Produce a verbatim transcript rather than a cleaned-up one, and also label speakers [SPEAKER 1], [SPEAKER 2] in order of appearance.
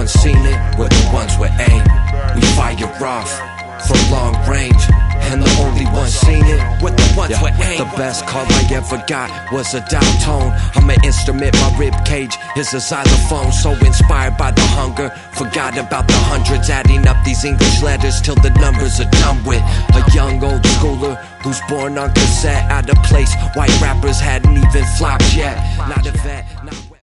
[SPEAKER 1] ones seen it, we're the ones with aim. We fire off from long range, and the only ones seen it, we're the ones yeah. with aim. The best call I ever got was a dial tone. I'm an instrument, my rib cage is a xylophone. So inspired by the hunger, forgot about the hundreds, adding up these English letters till the numbers are done with. A young old schooler who's born on cassette, out of place white rappers hadn't even flopped yet. Not a vet, not